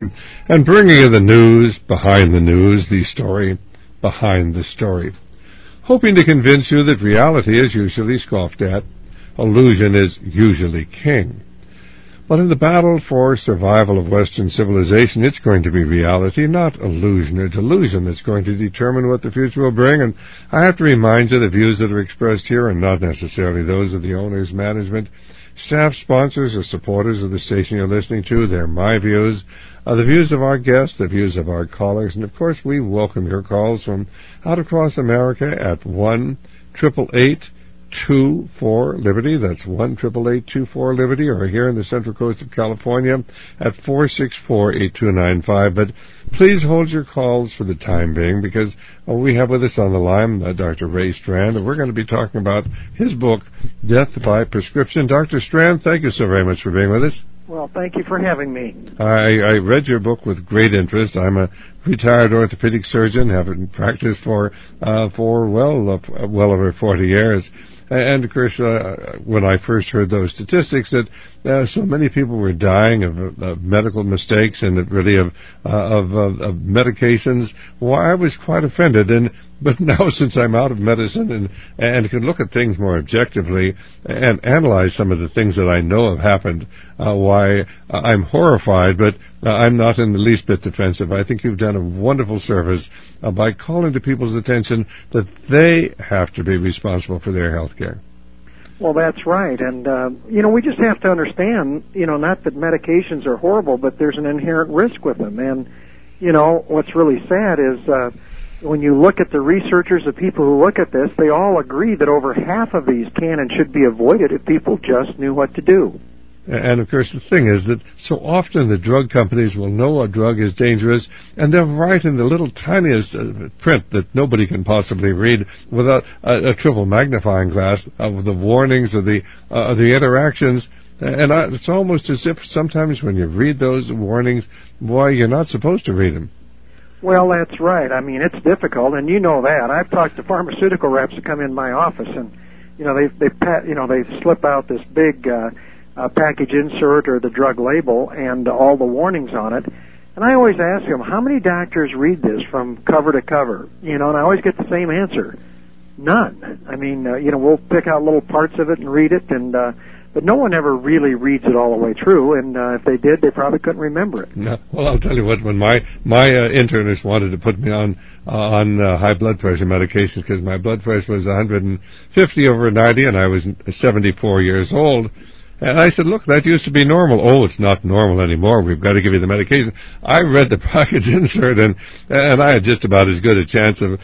and bringing you the news behind the news, the story behind the story, hoping to convince you that reality is usually scoffed at, illusion is usually king. But in the battle for survival of Western civilization, it's going to be reality, not illusion or delusion, that's going to determine what the future will bring. And I have to remind you, the views that are expressed here are not necessarily those of the owners, management, staff, sponsors, or supporters of the station you're listening to. They're my views, the views of our guests, the views of our callers. And, of course, we welcome your calls from out across America at 1-888-24-LIBERTY. That's 1-888-24-LIBERTY, or here in the Central Coast of California at 464-8295. But please hold your calls for the time being, because we have with us on the line Dr. Ray Strand, and we're going to be talking about his book, Death by Prescription. Dr. Strand, thank you so very much for being with us. Well, thank you for having me. I read your book with great interest. I'm a retired orthopedic surgeon, having practiced for well over 40 years. And, of course, when I first heard those statistics that so many people were dying of medical mistakes and really of medications, well, I was quite offended. But now, since I'm out of medicine and can look at things more objectively and analyze some of the things that I know have happened, why I'm horrified, but I'm not in the least bit defensive. I think you've done a wonderful service by calling to people's attention that they have to be responsible for their health care. Well, that's right. And, we just have to understand, not that medications are horrible, but there's an inherent risk with them. And, what's really sad is when you look at the researchers, the people who look at this, they all agree that over half of these can and should be avoided if people just knew what to do. And, of course, the thing is that so often the drug companies will know a drug is dangerous, and they'll write in the little tiniest print that nobody can possibly read without a triple magnifying glass of the warnings of the interactions. And it's almost as if sometimes when you read those warnings, boy, you're not supposed to read them. Well, that's right. I mean, it's difficult, and you know that. I've talked to pharmaceutical reps that come in my office, and they slip out this big package insert or the drug label and all the warnings on it. And I always ask them, how many doctors read this from cover to cover? And I always get the same answer: none. I mean, we'll pick out little parts of it and read it, but no one ever really reads it all the way through, and if they did, they probably couldn't remember it. No. Well, I'll tell you what, when my internist wanted to put me on high blood pressure medications because my blood pressure was 150 over 90 and I was 74 years old, and I said, look, that used to be normal. Oh, it's not normal anymore. We've got to give you the medication. I read the package insert, and I had just about as good a chance of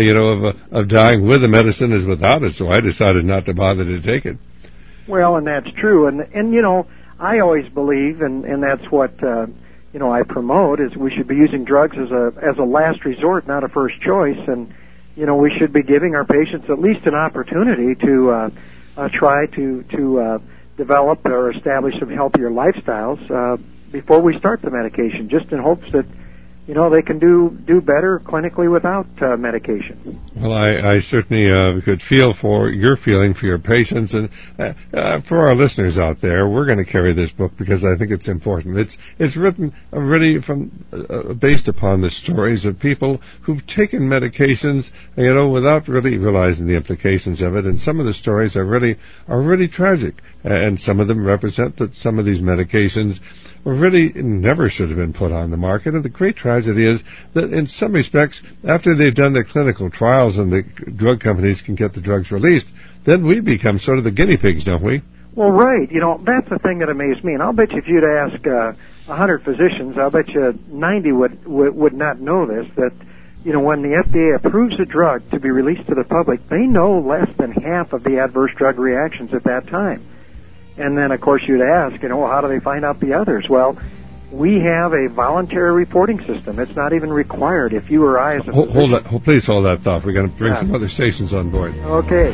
dying with the medicine as without it, so I decided not to bother to take it. Well, and that's true, and I always believe, and that's what I promote, is we should be using drugs as a last resort, not a first choice, and we should be giving our patients at least an opportunity to try to develop or establish some healthier lifestyles before we start the medication, just in hopes that they can do better clinically without medication. Well, I certainly could feel for your feeling for your patients, and for our listeners out there, we're going to carry this book because I think it's important. It's written really based upon the stories of people who've taken medications, without really realizing the implications of it, and some of the stories are really tragic, and some of them represent that some of these medications really never should have been put on the market. And the great tragedy is that in some respects, after they've done their clinical trials and the drug companies can get the drugs released, then we become sort of the guinea pigs, don't we? Well, right. That's the thing that amazed me. And I'll bet you if you'd ask 100 physicians, I'll bet you 90 would not know this, that when the FDA approves a drug to be released to the public, they know less than half of the adverse drug reactions at that time. And then, of course, you'd ask, how do they find out the others? Well, we have a voluntary reporting system. It's not even required. If you or I as a physician... Please hold that thought. We're going to bring some other stations on board. Okay.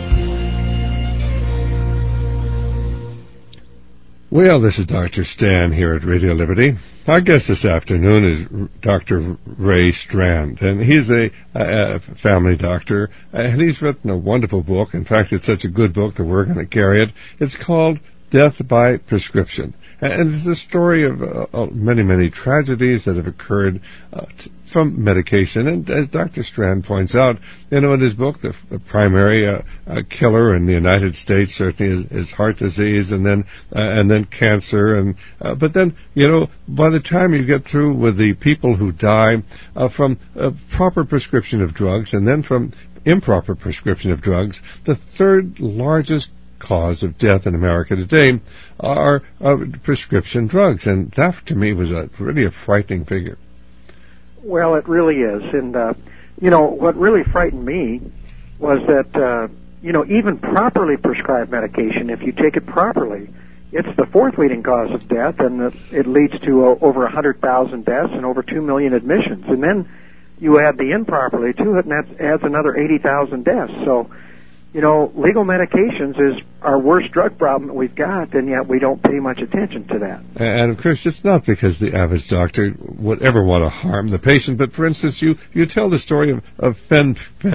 Well, this is Dr. Stan here at Radio Liberty. Our guest this afternoon is Dr. Ray Strand, and he's a family doctor, and he's written a wonderful book. In fact, it's such a good book that we're going to carry it. It's called Death by Prescription. And it's the story of many, many tragedies that have occurred from medication. And as Dr. Strand points out, in his book, the primary killer in the United States certainly is heart disease, and then cancer. But then, by the time you get through with the people who die from proper prescription of drugs and then from improper prescription of drugs, the third largest cause of death in America today are prescription drugs. And that, to me, was really a frightening figure. Well, it really is. And, what really frightened me was that, even properly prescribed medication, if you take it properly, it's the fourth leading cause of death, and it leads to over 100,000 deaths and over 2 million admissions. And then you add the improperly to it, and that adds another 80,000 deaths. So, legal medications is our worst drug problem that we've got, and yet we don't pay much attention to that. And, of course, it's not because the average doctor would ever want to harm the patient, but, for instance, you tell the story of fen-phen.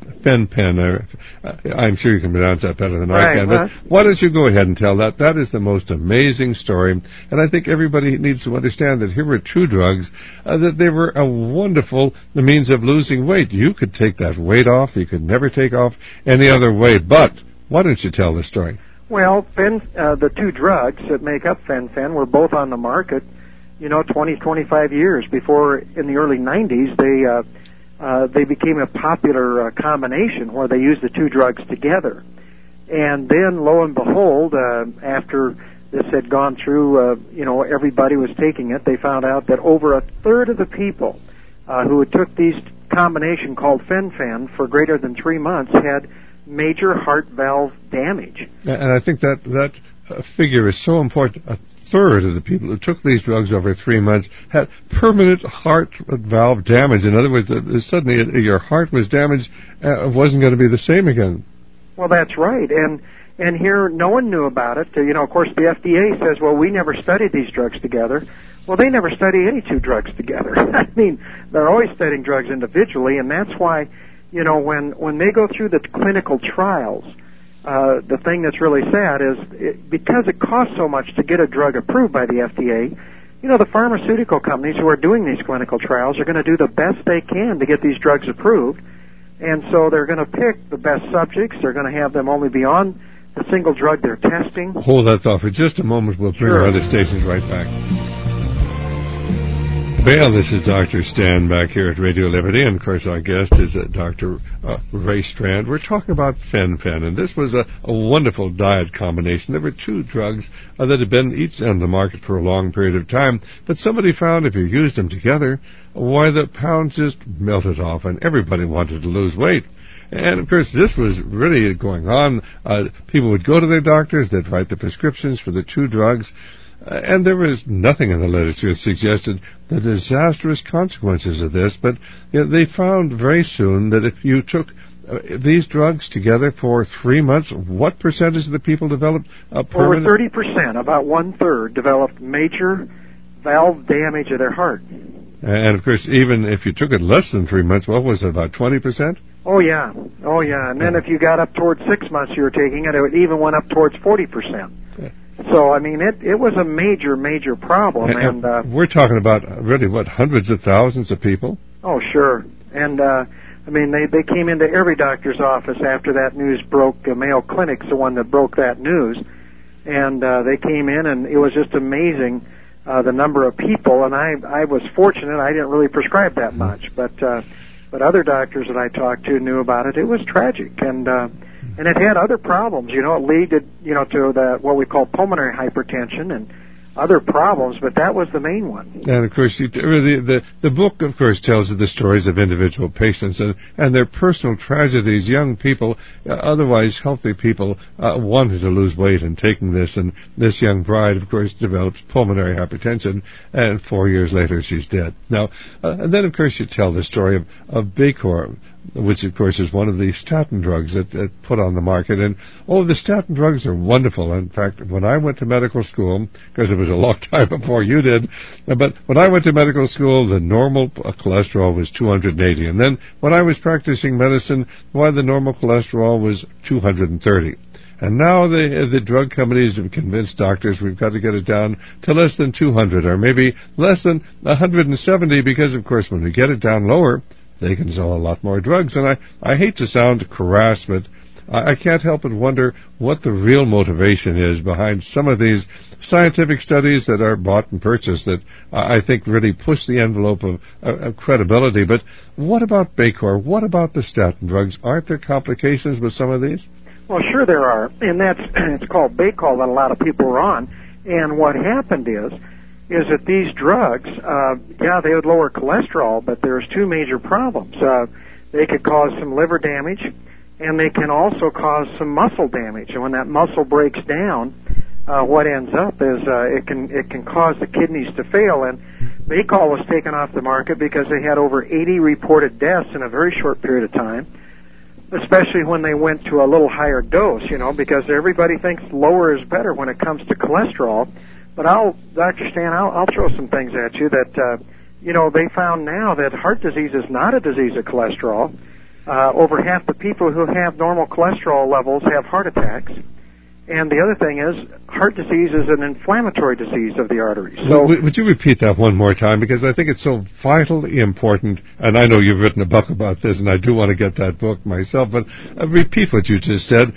I'm sure you can pronounce that better than I can, but why don't you go ahead and tell that? That is the most amazing story, and I think everybody needs to understand that here were two drugs, that they were a wonderful means of losing weight. You could take that weight off. You could never take off any other way, but why don't you tell the story? Well, the two drugs that make up fen-phen were both on the market, 20, 25 years before. In the early 90s, they became a popular combination where they used the two drugs together. And then, lo and behold, after this had gone through, everybody was taking it, they found out that over a third of the people who took these combination called fen-phen for greater than 3 months had major heart valve damage. And I think that figure is so important. A third of the people who took these drugs over 3 months had permanent heart valve damage. In other words, suddenly your heart was damaged, wasn't going to be the same again. Well, that's right. And here, no one knew about it. Of course, the FDA says, well, we never studied these drugs together. Well, they never study any two drugs together. I mean, they're always studying drugs individually, and that's why, when they go through the clinical trials, the thing that's really sad is because it costs so much to get a drug approved by the FDA, the pharmaceutical companies who are doing these clinical trials are going to do the best they can to get these drugs approved, and so they're going to pick the best subjects. They're going to have them only be on the single drug they're testing. Hold that thought for just a moment. We'll bring our other stations right back. Well, this is Dr. Stan back here at Radio Liberty, and of course our guest is Dr. Ray Strand. We're talking about fen-phen, and this was a wonderful diet combination. There were two drugs that had been each on the market for a long period of time, but somebody found if you used them together, why, the pounds just melted off, and everybody wanted to lose weight. And, of course, this was really going on. People would go to their doctors, they'd write the prescriptions for the two drugs, and there was nothing in the literature that suggested the disastrous consequences of this, but they found very soon that if you took these drugs together for 3 months, what percentage of the people developed permanent? Over 30%, about one-third, developed major valve damage of their heart. And, of course, even if you took it less than 3 months, what was it, about 20%? Oh, yeah. And then if you got up towards 6 months you were taking it, it even went up towards 40%. So, I mean, it was a major, major problem. And we're talking about, really, hundreds of thousands of people? Oh, sure. And, they came into every doctor's office after that news broke. Mayo Clinic's the one that broke that news. And they came in, and it was just amazing, the number of people. And I was fortunate. I didn't really prescribe that much. But other doctors that I talked to knew about it. It was tragic. And it had other problems, it led to what we call pulmonary hypertension and other problems, but that was the main one. And, of course, the book, of course, tells the stories of individual patients and their personal tragedies. Young people, otherwise healthy people, wanted to lose weight and taking this, and this young bride, of course, develops pulmonary hypertension, and 4 years later she's dead. Now, and then, of course, you tell the story of Bacor, which, of course, is one of the statin drugs that put on the market. And, the statin drugs are wonderful. In fact, when I went to medical school, because it was a long time before you did, but when I went to medical school, the normal cholesterol was 280. And then when I was practicing medicine, the normal cholesterol was 230. And now the drug companies have convinced doctors we've got to get it down to less than 200 or maybe less than 170 because, of course, when we get it down lower, they can sell a lot more drugs. And I hate to sound crass, but I can't help but wonder what the real motivation is behind some of these scientific studies that are bought and purchased that I think really push the envelope of credibility. But what about Baycor? What about the statin drugs? Aren't there complications with some of these? Well, sure there are, and it's called Baycol that a lot of people are on. And what happened is that these drugs, they would lower cholesterol, but there's two major problems. They could cause some liver damage, and they can also cause some muscle damage. And when that muscle breaks down, what ends up is it can cause the kidneys to fail. And Baycol was taken off the market because they had over 80 reported deaths in a very short period of time, especially when they went to a little higher dose, because everybody thinks lower is better when it comes to cholesterol. But Dr. Stan, I'll throw some things at you that, they found now that heart disease is not a disease of cholesterol. Over half the people who have normal cholesterol levels have heart attacks. And the other thing is, heart disease is an inflammatory disease of the arteries. So, would you repeat that one more time? Because I think it's so vitally important, and I know you've written a book about this, and I do want to get that book myself, but repeat what you just said.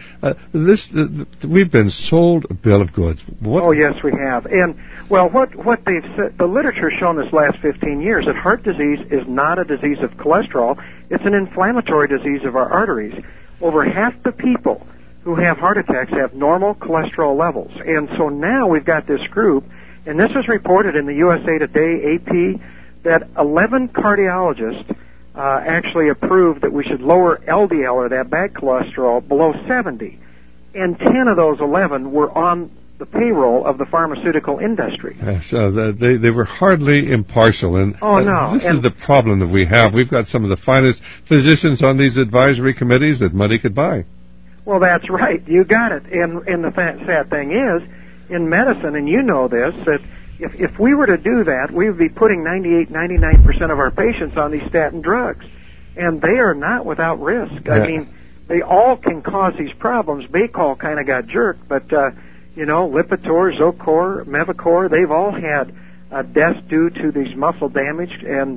We've been sold a bill of goods. Oh, yes, we have. And, well, what they've said, the literature has shown this last 15 years, that heart disease is not a disease of cholesterol. It's an inflammatory disease of our arteries. Over half the people who have heart attacks have normal cholesterol levels. And so now we've got this group, and this is reported in the USA Today, AP, that 11 cardiologists actually approved that we should lower LDL, or that bad cholesterol, below 70. And 10 of those 11 were on the payroll of the pharmaceutical industry. Yes, they were hardly impartial. And this is the problem that we have. We've got some of the finest physicians on these advisory committees that money could buy. Well, that's right. You got it. And the sad thing is, in medicine, and you know this, that if we were to do that, we would be putting 99% of our patients on these statin drugs. And they are not without risk. I mean, they all can cause these problems. Baycol kind of got jerked, but, Lipitor, Zocor, Mevacor, they've all had deaths due to these muscle damage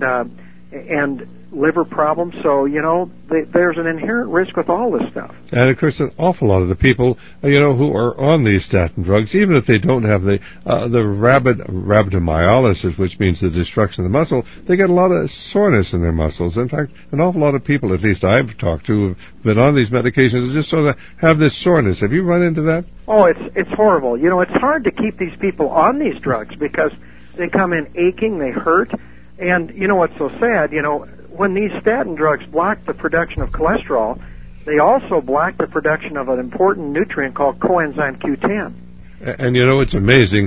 and liver problems. So, there's an inherent risk with all this stuff. And, of course, an awful lot of the people, who are on these statin drugs, even if they don't have the rhabdomyolysis, which means the destruction of the muscle, they get a lot of soreness in their muscles. In fact, an awful lot of people, at least I've talked to, who've been on these medications, just sort of have this soreness. Have you run into that? Oh, it's horrible. It's hard to keep these people on these drugs because they come in aching, they hurt. And what's so sad, when these statin drugs block the production of cholesterol, they also block the production of an important nutrient called coenzyme Q10. And it's amazing.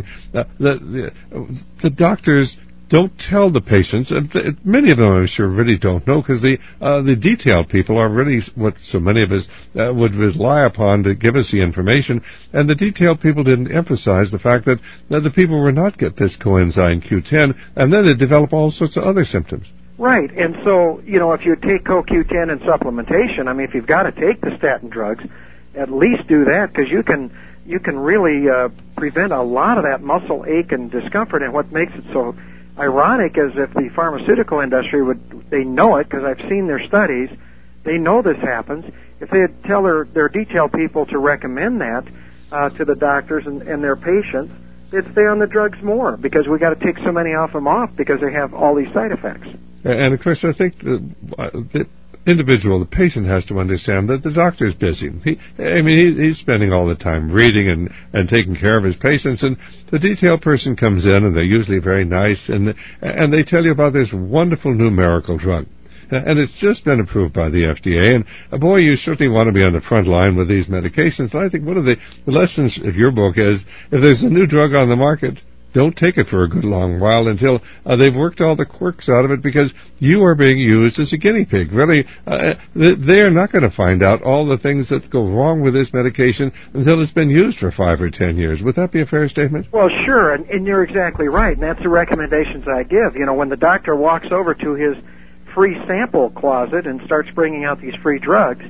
The doctors don't tell the patients, and many of them, I'm sure, really don't know, because the detailed people are really what so many of us would rely upon to give us the information, and the detailed people didn't emphasize the fact that the people will not get this coenzyme Q10, and then they develop all sorts of other symptoms. Right, and so, if you take CoQ10 in supplementation, if you've got to take the statin drugs, at least do that, because you can really prevent a lot of that muscle ache and discomfort. And what makes it so ironic is if the pharmaceutical industry they know it, because I've seen their studies, they know this happens. If they tell their detail people to recommend that to the doctors and their patients, they'd stay on the drugs more, because we got to take so many of them off because they have all these side effects. And of course, I think the individual, the patient, has to understand that the doctor's busy. He's spending all the time reading and taking care of his patients, and the detail person comes in, and they're usually very nice, and they tell you about this wonderful new miracle drug. And it's just been approved by the FDA, and boy, you certainly want to be on the front line with these medications. And I think one of the lessons of your book is, if there's a new drug on the market, don't take it for a good long while until they've worked all the quirks out of it, because you are being used as a guinea pig. Really, they are not going to find out all the things that go wrong with this medication until it's been used for 5 or 10 years. Would that be a fair statement? Well, sure, and you're exactly right, and that's the recommendations I give. When the doctor walks over to his free sample closet and starts bringing out these free drugs,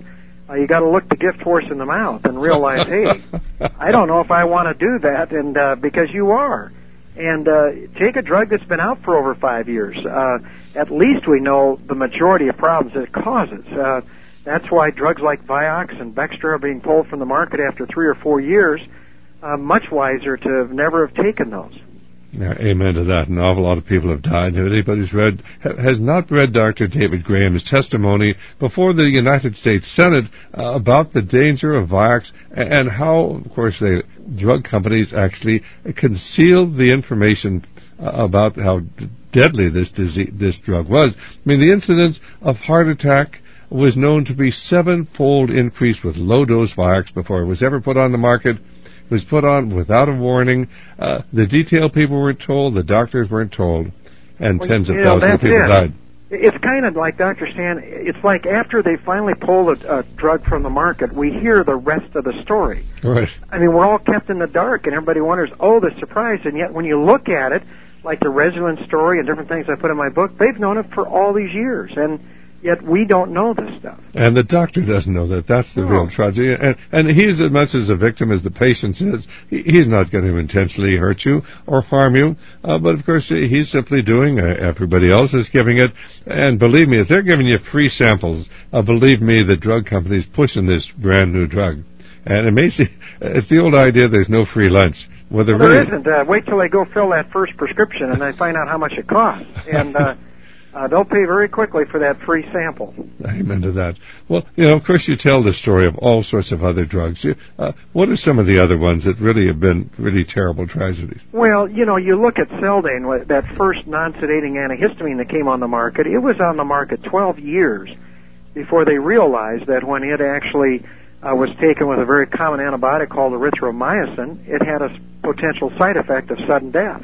you got to look the gift horse in the mouth and realize, hey, I don't know if I want to do that, and because you are. And take a drug that's been out for over 5 years. At least we know the majority of problems that it causes. That's why drugs like Vioxx and Bextra are being pulled from the market after 3 or 4 years. Much wiser to never have taken those. Yeah, amen to that. An awful lot of people have died. If anybody's has not read Dr. David Graham's testimony before the United States Senate about the danger of Vioxx and how, of course, the drug companies actually concealed the information about how deadly this drug was. I mean, the incidence of heart attack was known to be 7-fold increased with low-dose Vioxx before it was ever put on the market. It was put on without a warning. The detail people weren't told, the doctors weren't told, and tens of thousands of people died. It's kind of like, Dr. Stan, it's like after they finally pull a drug from the market, we hear the rest of the story. Right. I mean, we're all kept in the dark, and everybody wonders, oh, the surprise, and yet when you look at it, like the Resonance story and different things I put in my book, they've known it for all these years, and yet we don't know this stuff. And the doctor doesn't know that. That's the real tragedy. And he's as much as a victim as the patient is. He's not going to intentionally hurt you or harm you. But, of course, he's simply doing everybody else is giving it. And believe me, if they're giving you free samples, believe me, the drug company's pushing this brand-new drug. And it may seem, it's the old idea there's no free lunch. Well, there isn't. Wait till they go fill that first prescription and they find out how much it costs. And they'll pay very quickly for that free sample. Amen to that. Well, of course, you tell the story of all sorts of other drugs. What are some of the other ones that really have been really terrible tragedies? Well, you look at Seldane, that first non-sedating antihistamine that came on the market. It was on the market 12 years before they realized that when it actually was taken with a very common antibiotic called erythromycin, it had a potential side effect of sudden death.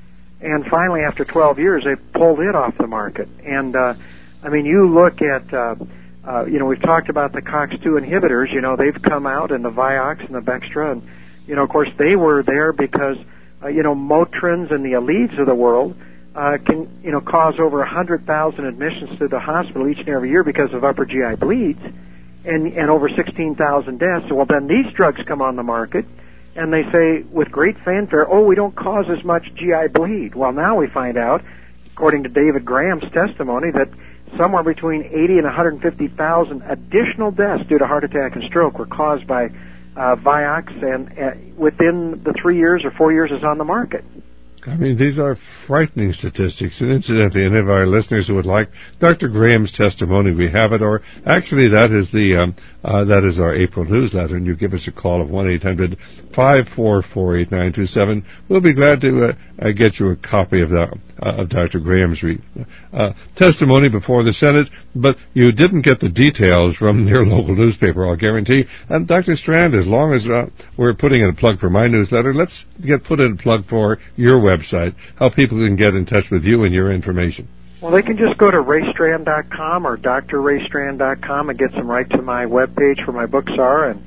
And finally, after 12 years, they pulled it off the market. And, you look at, we've talked about the COX-2 inhibitors. They've come out, and the Vioxx and the Bextra. And, of course, they were there because, Motrins and the Aleads of the world can, cause over 100,000 admissions to the hospital each and every year because of upper GI bleeds and over 16,000 deaths. So, well, then these drugs come on the market. And they say, with great fanfare, we don't cause as much GI bleed. Well, now we find out, according to David Graham's testimony, that somewhere between 80 and 150,000 additional deaths due to heart attack and stroke were caused by Vioxx and within the 3 years or 4 years it's on the market. I mean, these are frightening statistics. And incidentally, any of our listeners who would like Dr. Graham's testimony, we have it. Or actually, that is our April newsletter, and you give us a call of 1-800-544-8927. We'll be glad to get you a copy of Dr. Graham's testimony before the Senate. But you didn't get the details from your local newspaper, I'll guarantee. And Dr. Strand, as long as we're putting in a plug for my newsletter, let's put in a plug for your website, how people can get in touch with you and your information. Well, they can just go to raystrand.com or drraystrand.com and get them right to my webpage where my books are and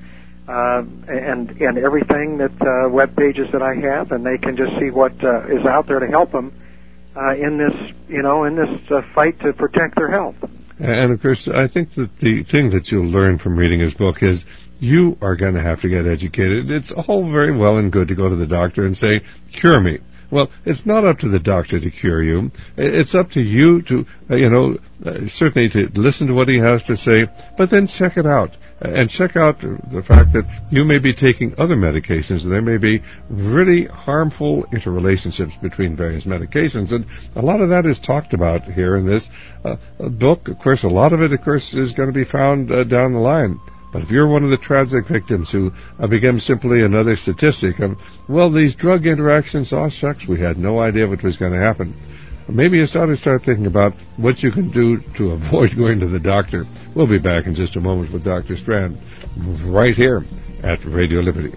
everything that web pages that I have, and they can just see what is out there to help them in this fight to protect their health. And of course, I think that the thing that you'll learn from reading his book is you are going to have to get educated. It's all very well and good to go to the doctor and say, cure me. Well, it's not up to the doctor to cure you. It's up to you to, certainly to listen to what he has to say, but then check it out. And check out the fact that you may be taking other medications, and there may be really harmful interrelationships between various medications. And a lot of that is talked about here in this book. Of course, a lot of it, is going to be found down the line. But if you're one of the tragic victims who became simply another statistic of, these drug interactions, shucks, we had no idea what was going to happen. Maybe you start thinking about what you can do to avoid going to the doctor. We'll be back in just a moment with Dr. Strand, right here at Radio Liberty.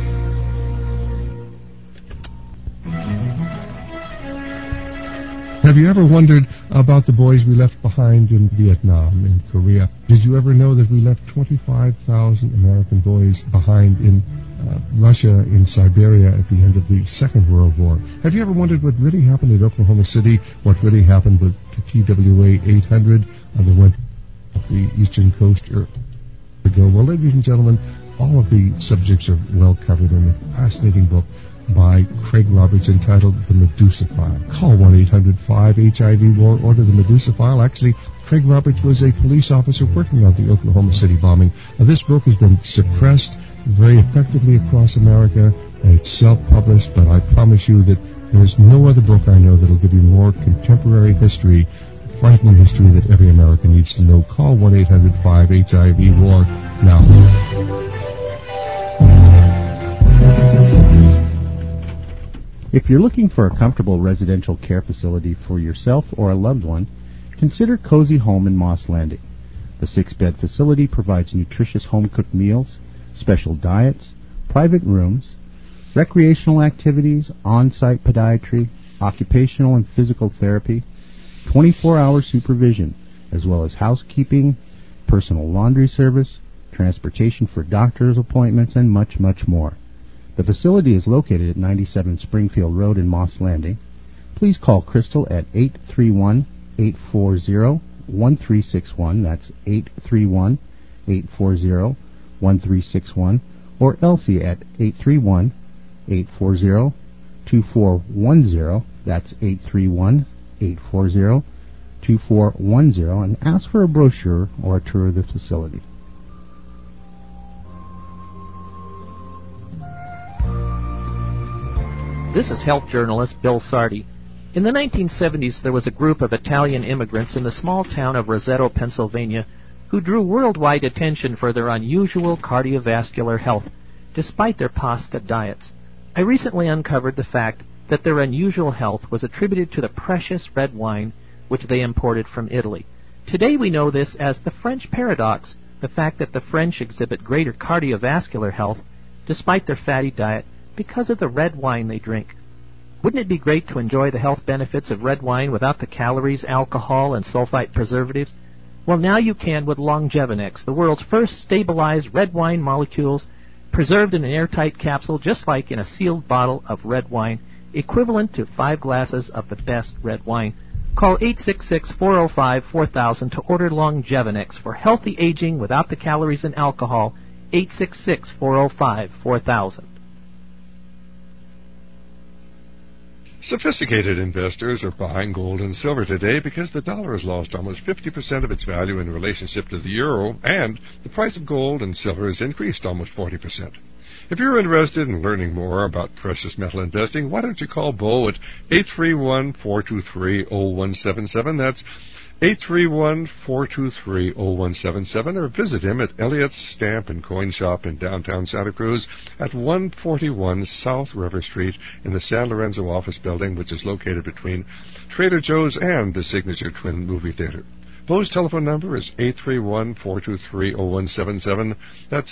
Have you ever wondered about the boys we left behind in Vietnam, in Korea? Did you ever know that we left 25,000 American boys behind in Russia, in Siberia at the end of the Second World War? Have you ever wondered what really happened at Oklahoma City, what really happened with the TWA 800 that went up the eastern coast ago? Well, ladies and gentlemen, all of the subjects are well covered in a fascinating book by Craig Roberts entitled The Medusa File. Call 1-800-5-HIV-WAR, order The Medusa File. Actually, Craig Roberts was a police officer working on the Oklahoma City bombing. Now, this book has been suppressed very effectively across America. It's self-published, but I promise you that there's no other book I know that will give you more contemporary history, frightening history that every American needs to know. Call 1-800-5-HIV-WAR now. If you're looking for a comfortable residential care facility for yourself or a loved one, consider Cozy Home in Moss Landing. The 6-bed facility provides nutritious home-cooked meals, special diets, private rooms, recreational activities, on-site podiatry, occupational and physical therapy, 24-hour supervision, as well as housekeeping, personal laundry service, transportation for doctor's appointments, and much, much more. The facility is located at 97 Springfield Road in Moss Landing. Please call Crystal at 831-840-1361. That's 831-840-1361. Or Elsie at 831-840-2410. That's 831-840-2410. And ask for a brochure or a tour of the facility. This is health journalist Bill Sardi. In the 1970s, there was a group of Italian immigrants in the small town of Roseto, Pennsylvania, who drew worldwide attention for their unusual cardiovascular health, despite their pasta diets. I recently uncovered the fact that their unusual health was attributed to the precious red wine which they imported from Italy. Today we know this as the French paradox, the fact that the French exhibit greater cardiovascular health despite their fatty diet because of the red wine they drink. Wouldn't it be great to enjoy the health benefits of red wine without the calories, alcohol, and sulfite preservatives? Well, now you can with Longevinex, the world's first stabilized red wine molecules preserved in an airtight capsule just like in a sealed bottle of red wine, equivalent to 5 glasses of the best red wine. Call 866-405-4000 to order Longevinex for healthy aging without the calories and alcohol. 866-405-4000. Sophisticated investors are buying gold and silver today because the dollar has lost almost 50% of its value in relationship to the euro, and the price of gold and silver has increased almost 40%. If you're interested in learning more about precious metal investing, why don't you call Bo at 831-423-0177. That's 831-423-0177, or visit him at Elliott's Stamp and Coin Shop in downtown Santa Cruz at 141 South River Street in the San Lorenzo office building, which is located between Trader Joe's and the Signature Twin Movie Theater. Bo's telephone number is 831-423-0177. That's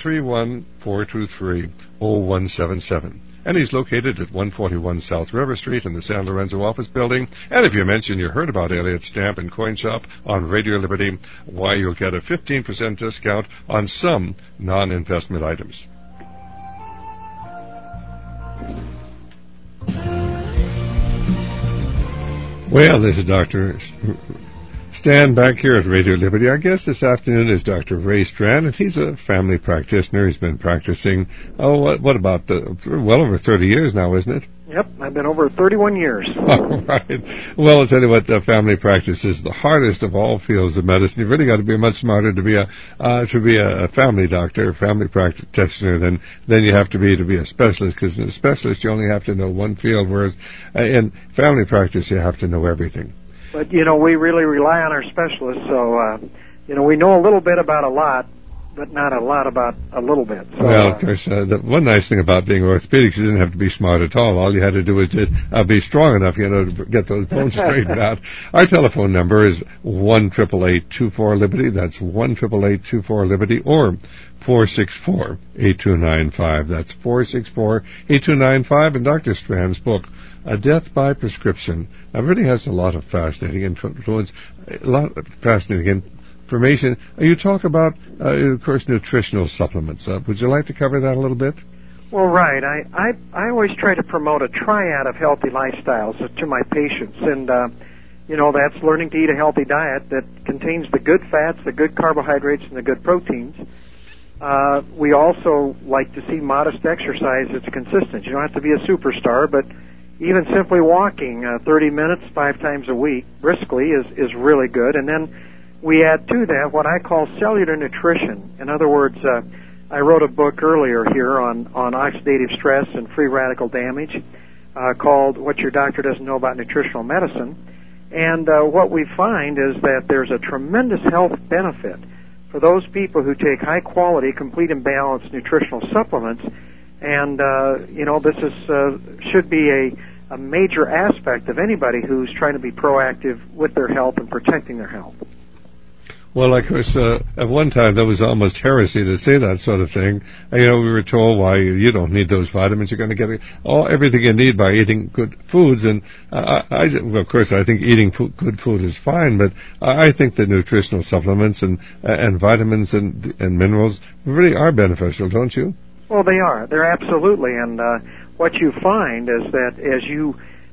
831-423-0177. And he's located at 141 South River Street in the San Lorenzo office building. And if you mention you heard about Elliott Stamp and Coin Shop on Radio Liberty, why, you'll get a 15% discount on some non-investment items. Well, this is Dr. Stan back here at Radio Liberty. Our guest this afternoon is Dr. Ray Strand, and he's a family practitioner. He's been practicing, what about well over 30 years now, isn't it? Yep, I've been over 31 years. All right. Well, I'll tell you what, family practice is the hardest of all fields of medicine. You've really got to be much smarter to be a family doctor, family practitioner than you have to be a specialist, because in a specialist you only have to know one field, whereas in family practice you have to know everything. But, we really rely on our specialists, so, we know a little bit about a lot, but not a lot about a little bit. So, well, of course, the one nice thing about being orthopedics, you didn't have to be smart at all. All you had to do was be strong enough, to get those bones straightened out. Our telephone number is 1-888-24-LIBERTY. That's 1-888-24-LIBERTY, or 464-8295. That's 464-8295. And Dr. Strand's book, a death by prescription. It really has a lot of fascinating influence, a lot of fascinating information. You talk about, of course, nutritional supplements. Would you like to cover that a little bit? Well, right. I always try to promote a triad of healthy lifestyles to my patients, and that's learning to eat a healthy diet that contains the good fats, the good carbohydrates, and the good proteins. We also like to see modest exercise that's consistent. You don't have to be a superstar, but even simply walking 30 minutes 5 times a week briskly is really good. And then we add to that what I call cellular nutrition. In other words, I wrote a book earlier here on oxidative stress and free radical damage called What Your Doctor Doesn't Know About Nutritional Medicine. And what we find is that there's a tremendous health benefit for those people who take high-quality, complete and balanced nutritional supplements. And, this should be a major aspect of anybody who's trying to be proactive with their health and protecting their health. Well, of course, at one time that was almost heresy to say that sort of thing. We were told, why, you don't need those vitamins. You're going to get everything you need by eating good foods. And of course, I think eating good food is fine, but I think that nutritional supplements and vitamins and minerals really are beneficial, don't you? Well, they are. They're absolutely. And what you find is that as you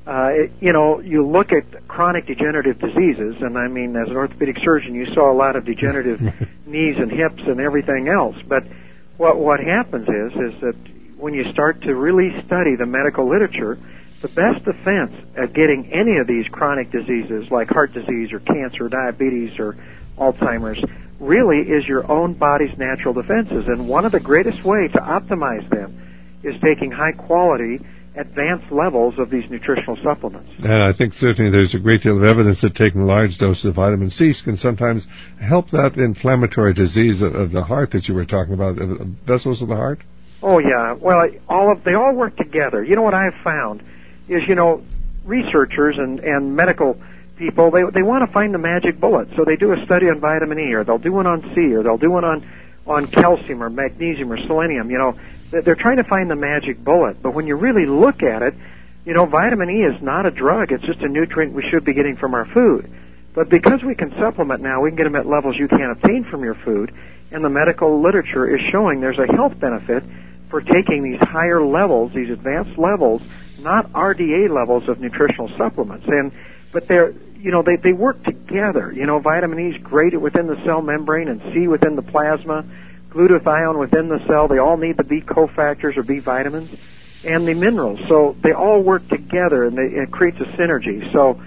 look at chronic degenerative diseases, and I mean, as an orthopedic surgeon, you saw a lot of degenerative knees and hips and everything else. But what happens is that when you start to really study the medical literature, the best defense at getting any of these chronic diseases like heart disease or cancer, diabetes, or Alzheimer's really is your own body's natural defenses. And one of the greatest ways to optimize them is taking high-quality advanced levels of these nutritional supplements. And I think certainly there's a great deal of evidence that taking large doses of vitamin C can sometimes help that inflammatory disease of the heart that you were talking about, vessels of the heart. Oh, yeah. Well, they all work together. You know what I've found is, researchers and medical people, they want to find the magic bullet. So they do a study on vitamin E, or they'll do one on C, or they'll do one on calcium or magnesium or selenium. They're trying to find the magic bullet, but when you really look at it, vitamin E is not a drug. It's just a nutrient we should be getting from our food. But because we can supplement now, we can get them at levels you can't obtain from your food, and the medical literature is showing there's a health benefit for taking these higher levels, these advanced levels, not RDA levels of nutritional supplements. But they work together. Vitamin E is great within the cell membrane and C within the plasma. Glutathione within the cell, they all need the B cofactors or B vitamins, and the minerals. So they all work together, and it creates a synergy. So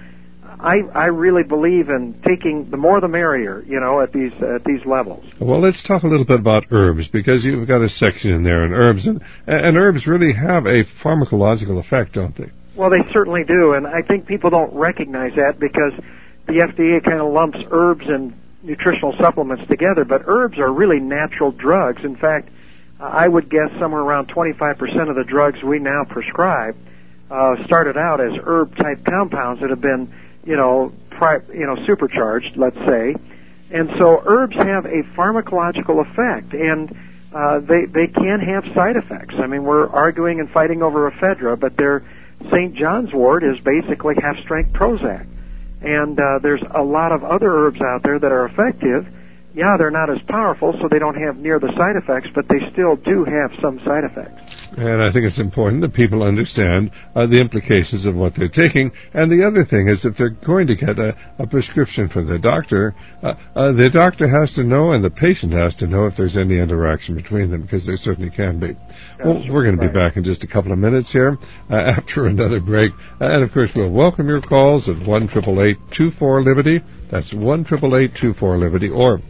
I really believe in taking the more the merrier, at these levels. Well, let's talk a little bit about herbs, because you've got a section in there on herbs, and herbs really have a pharmacological effect, don't they? Well, they certainly do, and I think people don't recognize that because the FDA kind of lumps herbs and nutritional supplements together, but herbs are really natural drugs. In fact, I would guess somewhere around 25% of the drugs we now prescribe started out as herb-type compounds that have been, supercharged, let's say. And so herbs have a pharmacological effect, and they can have side effects. I mean, we're arguing and fighting over ephedra, but their St. John's wort is basically half-strength Prozac. And there's a lot of other herbs out there that are effective. Yeah, they're not as powerful, so they don't have near the side effects, but they still do have some side effects. And I think it's important that people understand the implications of what they're taking. And the other thing is, if they're going to get a prescription from the doctor has to know, and the patient has to know, if there's any interaction between them, because there certainly can be. Well, we're going to be back in just a couple of minutes here after another break. And, of course, we'll welcome your calls at 1-888-24-LIBERTY. That's 1-888-24-LIBERTY, or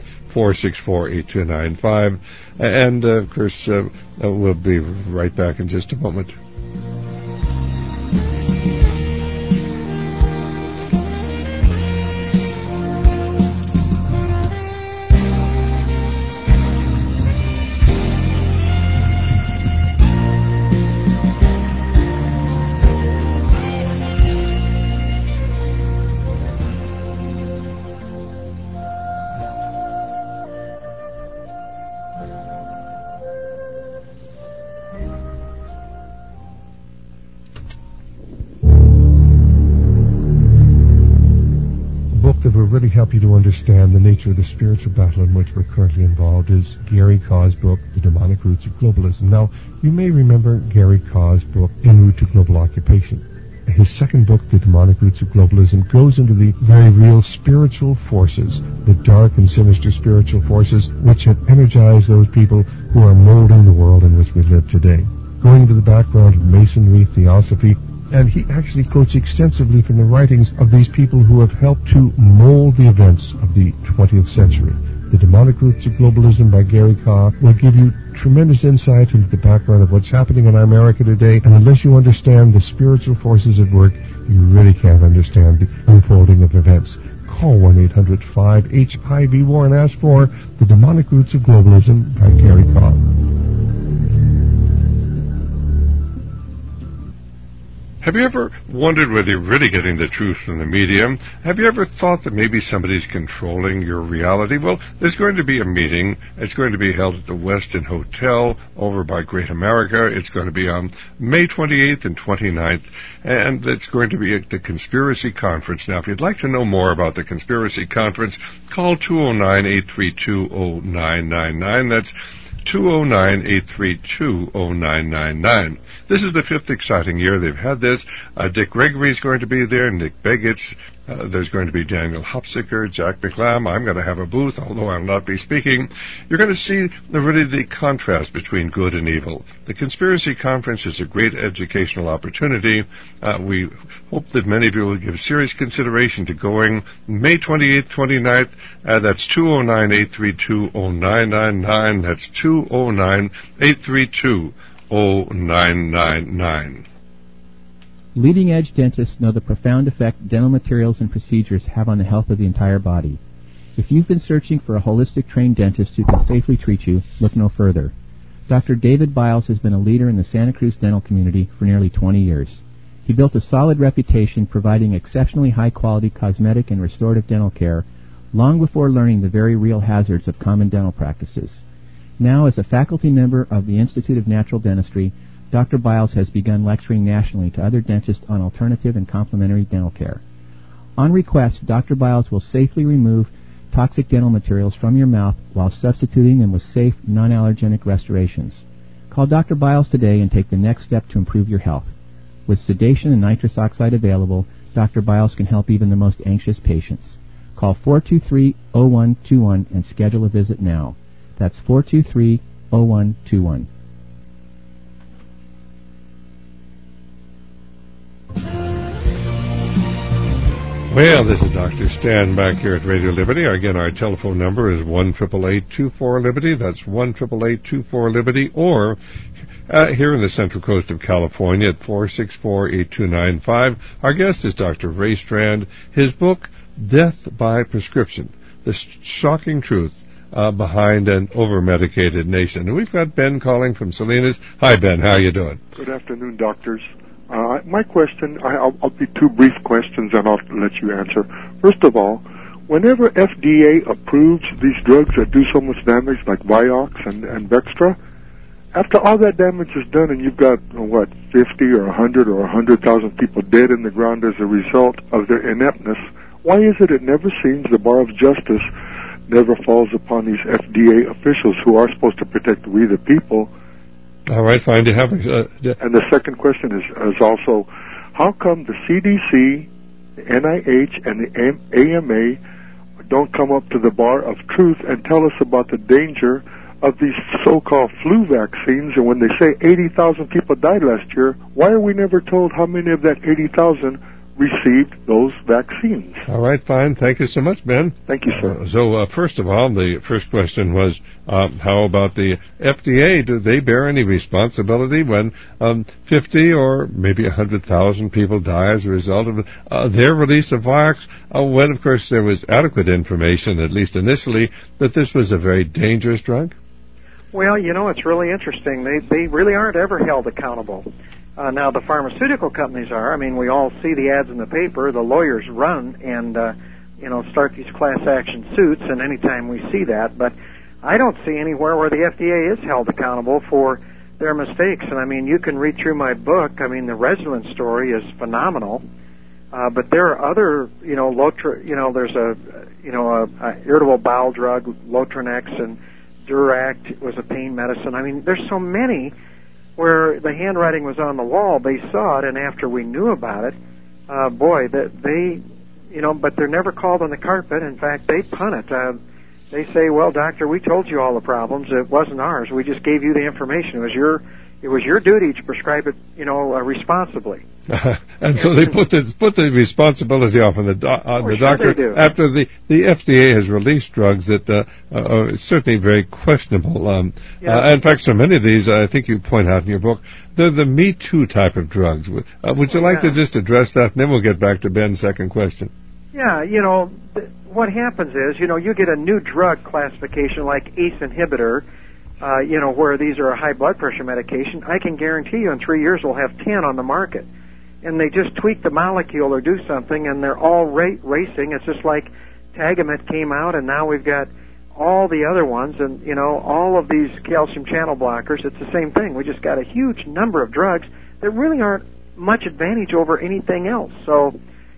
464-8295. And, of course, we'll be right back in just a moment. really help you to understand the nature of the spiritual battle in which we're currently involved is Gary Kaw's book, The Demonic Roots of Globalism. Now, you may remember Gary Kaw's book, En Route to Global Occupation. His second book, The Demonic Roots of Globalism, goes into the very real spiritual forces, the dark and sinister spiritual forces which have energized those people who are molding the world in which we live today. Going into the background of Masonry, Theosophy, and he actually quotes extensively from the writings of these people who have helped to mold the events of the 20th century. The Demonic Roots of Globalism by Gary Kaw will give you tremendous insight into the background of what's happening in America today, and unless you understand the spiritual forces at work, you really can't understand the unfolding of events. Call 1-800-5-HIV-WAR and ask for The Demonic Roots of Globalism by Gary Kaw. Have you ever wondered whether you're really getting the truth from the media? Have you ever thought that maybe somebody's controlling your reality? Well, there's going to be a meeting. It's going to be held at the Westin Hotel over by Great America. It's going to be on May 28th and 29th, and it's going to be at the Conspiracy Conference. Now, if you'd like to know more about the Conspiracy Conference, call 209-832-0999. That's 209-832-0999. This is the fifth exciting year they've had this. Dick Gregory's going to be there, Nick Begich. There's going to be Daniel Hopsicker, Jack McLam. I'm going to have a booth, although I'll not be speaking. You're going to see really the contrast between good and evil. The Conspiracy Conference is a great educational opportunity. We hope that many of you will give serious consideration to going May 28th, 29th. That's 209-832-0999. That's 209-832-0999. Leading-edge dentists know the profound effect dental materials and procedures have on the health of the entire body. If you've been searching for a holistic trained dentist who can safely treat you, look no further. Dr. David Biles has been a leader in the Santa Cruz dental community for nearly 20 years. He built a solid reputation providing exceptionally high-quality cosmetic and restorative dental care long before learning the very real hazards of common dental practices. Now, as a faculty member of the Institute of Natural Dentistry, Dr. Biles has begun lecturing nationally to other dentists on alternative and complementary dental care. On request, Dr. Biles will safely remove toxic dental materials from your mouth while substituting them with safe, non-allergenic restorations. Call Dr. Biles today and take the next step to improve your health. With sedation and nitrous oxide available, Dr. Biles can help even the most anxious patients. Call 423-0121 and schedule a visit now. That's 423-0121. Well, this is Dr. Stan back here at Radio Liberty. Again, our telephone number is 1-888-24-LIBERTY. That's 1-888-24-LIBERTY. Or here in the Central Coast of California at 464-8295. Our guest is Dr. Ray Strand. His book, Death by Prescription, The Shocking Truth Behind an Over-Medicated Nation. And we've got Ben calling from Salinas. Hi, Ben. How you doing? Good afternoon, doctors. My question, I'll be two brief questions and I'll let you answer. First of all, whenever FDA approves these drugs that do so much damage, like Vioxx and Bextra, after all that damage is done and you've got, 50 or 100 or 100,000 people dead in the ground as a result of their ineptness, why is it never seems the bar of justice never falls upon these FDA officials who are supposed to protect we the people? All right, fine. Do you have and the second question is also, how come the CDC, the NIH, and the AMA don't come up to the bar of truth and tell us about the danger of these so-called flu vaccines? And when they say 80,000 people died last year, why are we never told how many of that 80,000 received those vaccines? All right, fine. Thank you so much, Ben. Thank you, sir. First of all, the first question was, how about the FDA? Do they bear any responsibility when 50 or maybe 100,000 people die as a result of their release of Vioxx, when, of course, there was adequate information, at least initially, that this was a very dangerous drug? Well, it's really interesting. They really aren't ever held accountable. Now, the pharmaceutical companies are. I mean, we all see the ads in the paper. The lawyers run and, start these class action suits, and anytime we see that. But I don't see anywhere where the FDA is held accountable for their mistakes. And, I mean, you can read through my book. I mean, the Resilience story is phenomenal. But there are other, there's a irritable bowel drug, Lotranex, and Duract was a pain medicine. I mean, there's so many where the handwriting was on the wall. They saw it, and after we knew about it, but they're never called on the carpet. In fact, they punt it. They say, "Well, doctor, we told you all the problems. It wasn't ours. We just gave you the information. It was your duty to prescribe it, responsibly." And so they put the responsibility off on the doctor they do. After the FDA has released drugs that are certainly very questionable. In fact, so many of these, I think you point out in your book, they're the Me Too type of drugs. Would you like to just address that, and then we'll get back to Ben's second question? Yeah, what happens is, you get a new drug classification like ACE inhibitor, where these are a high blood pressure medication. I can guarantee you in 3 years we'll have 10 on the market. And they just tweak the molecule or do something, and they're all racing. It's just like Tagamet came out, and now we've got all the other ones, and, all of these calcium channel blockers. It's the same thing. We just got a huge number of drugs that really aren't much advantage over anything else. So,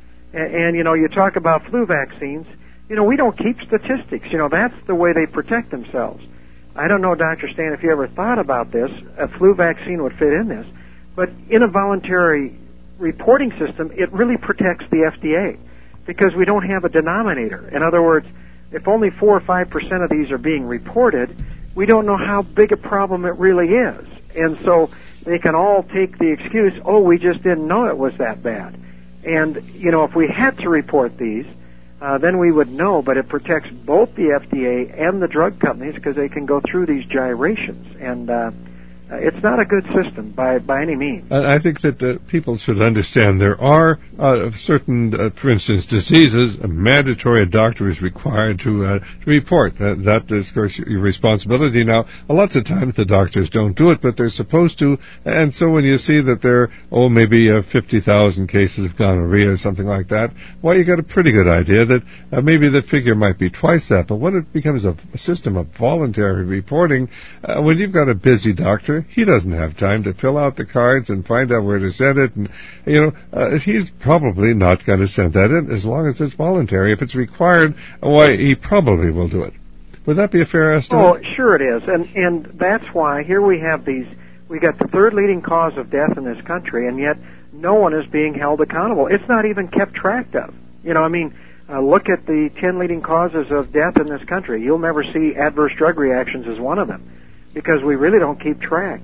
and you talk about flu vaccines. We don't keep statistics. That's the way they protect themselves. I don't know, Dr. Stan, if you ever thought about this. A flu vaccine would fit in this. But in a voluntary reporting system, it really protects the FDA because we don't have a denominator. In other words, if only 4 or 5% of these are being reported, we don't know how big a problem it really is. And so they can all take the excuse, we just didn't know it was that bad. And, if we had to report these, then we would know, but it protects both the FDA and the drug companies because they can go through these gyrations. And it's not a good system by any means. I think that people should understand there are certain, for instance, diseases, mandatory a doctor is required to report. That is, of course, your responsibility. Now, lots of times the doctors don't do it, but they're supposed to. And so when you see that there are, maybe 50,000 cases of gonorrhea or something like that, well, you got a pretty good idea that maybe the figure might be twice that. But when it becomes a system of voluntary reporting, when you've got a busy doctor, he doesn't have time to fill out the cards and find out where to send it. And, he's probably not going to send that in as long as it's voluntary. If it's required, why, he probably will do it. Would that be a fair estimate? Oh, sure it is. And that's why here we have we got the third leading cause of death in this country, and yet no one is being held accountable. It's not even kept track of. Look at the 10 leading causes of death in this country. You'll never see adverse drug reactions as one of them, because we really don't keep track.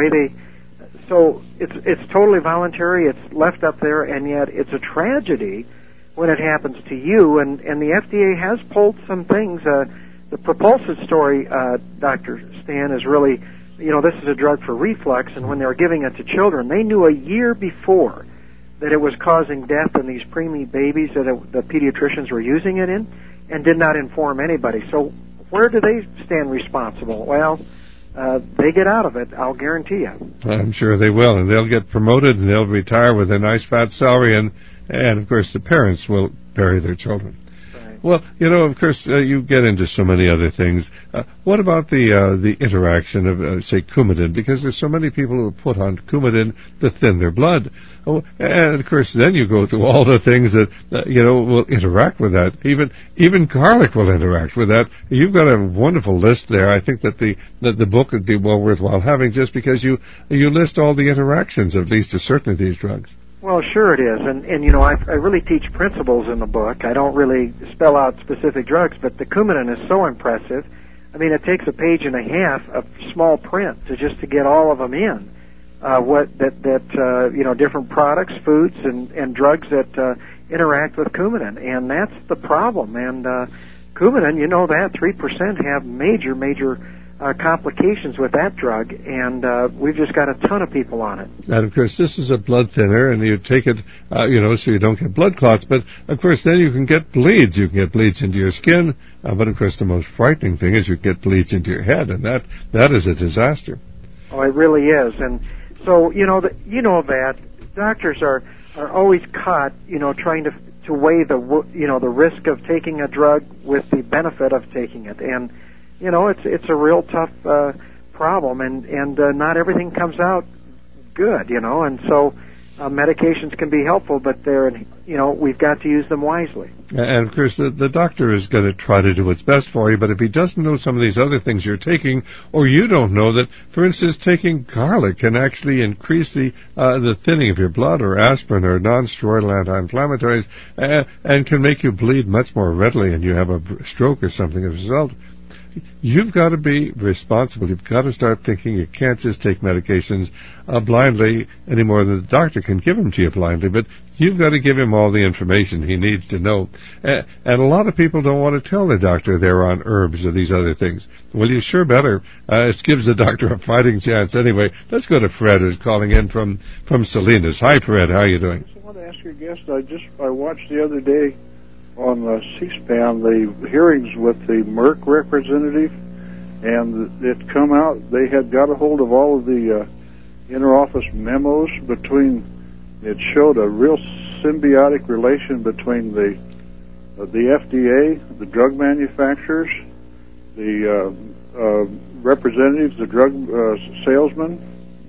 So it's totally voluntary. It's left up there, and yet it's a tragedy when it happens to you. And the FDA has pulled some things. The Propulsive story, Dr. Stan, is really, this is a drug for reflux, and when they were giving it to children, they knew a year before that it was causing death in these preemie babies that the pediatricians were using it in, and did not inform anybody. So where do they stand responsible? Well, they get out of it, I'll guarantee you. I'm sure they will, and they'll get promoted, and they'll retire with a nice fat salary, and of course the parents will bury their children. Right. Well, of course, you get into so many other things. What about the interaction of, say, Coumadin? Because there's so many people who put on Coumadin to thin their blood. Oh, and of course, then you go through all the things that will interact with that. Even garlic will interact with that. You've got a wonderful list there. I think that the book would be well worthwhile having, just because you list all the interactions, at least to certain of these drugs. Well, sure it is, and I really teach principles in the book. I don't really spell out specific drugs, but the Coumadin is so impressive. I mean, it takes a page and a half of small print to get all of them in. Different products, foods, and drugs that interact with Coumadin, and that's the problem. And Coumadin, that 3% have major complications with that drug, and we've just got a ton of people on it. And of course, this is a blood thinner, and you take it, so you don't get blood clots. But of course, then you can get bleeds. You can get bleeds into your skin. But of course, the most frightening thing is you get bleeds into your head, and that is a disaster. Oh, it really is. And so that doctors are always caught, trying to weigh the risk of taking a drug with the benefit of taking it, and it's a real tough problem, and not everything comes out good, and so medications can be helpful, but we've got to use them wisely. And of course, the doctor is going to try to do what's best for you, but if he doesn't know some of these other things you're taking, or you don't know that, for instance, taking garlic can actually increase the thinning of your blood, or aspirin, or non-steroidal anti-inflammatories, and can make you bleed much more readily, and you have a stroke or something as a result. You've got to be responsible. You've got to start thinking. You can't just take medications blindly any more than the doctor can give them to you blindly, but you've got to give him all the information he needs to know. And a lot of people don't want to tell the doctor they're on herbs or these other things. Well, you sure better. It gives the doctor a fighting chance anyway. Let's go to Fred, who's calling in from Salinas. Hi, Fred. How are you doing? I want to ask your guest, I watched the other day on C-SPAN the hearings with the Merck representative, and it come out they had got a hold of all of the interoffice memos between. It showed a real symbiotic relation between the FDA, the drug manufacturers, the representatives, the drug salesmen,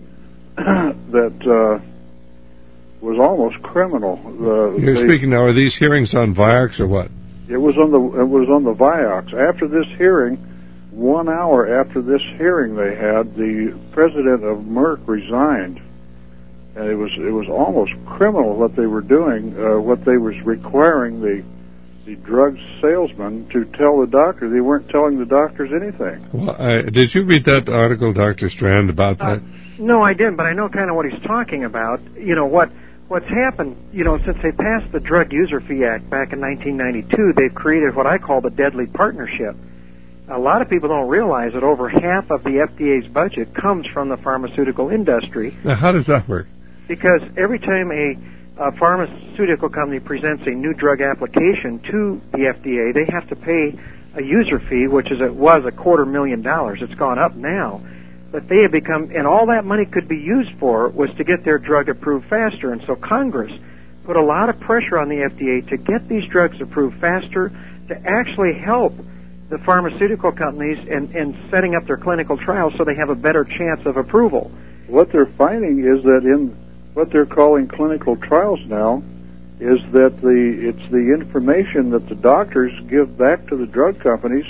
that was almost criminal. You're speaking now. Are these hearings on Vioxx or what? It was on the Vioxx. After this hearing, 1 hour after this hearing they had, the president of Merck resigned, and it was almost criminal what they were doing. What they was requiring the drug salesman to tell the doctor. They weren't telling the doctors anything. Well, did you read that article, Dr. Strand, about that? No, I didn't, but I know kind of what he's talking about. What's happened, since they passed the Drug User Fee Act back in 1992, they've created what I call the deadly partnership. A lot of people don't realize that over half of the FDA's budget comes from the pharmaceutical industry. Now, how does that work? Because every time a pharmaceutical company presents a new drug application to the FDA, they have to pay a user fee, which was $250,000. It's gone up now. But they have become, and all that money could be used for was to get their drug approved faster. And so Congress put a lot of pressure on the FDA to get these drugs approved faster, to actually help the pharmaceutical companies in setting up their clinical trials so they have a better chance of approval. What they're finding is that in what they're calling clinical trials now is that it's the information that the doctors give back to the drug companies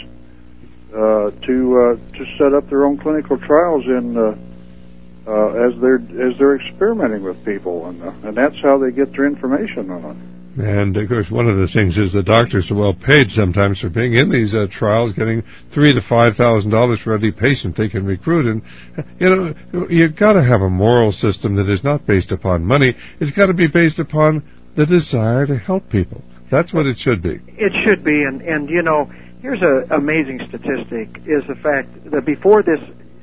to set up their own clinical trials as they're experimenting with people, and that's how they get their information on it. And of course, one of the things is the doctors are well paid sometimes for being in these trials, getting $3,000 to $5,000 for every patient they can recruit. And you've got to have a moral system that is not based upon money. It's got to be based upon the desire to help people. That's what it should be. It should be, and here's an amazing statistic, is the fact that before this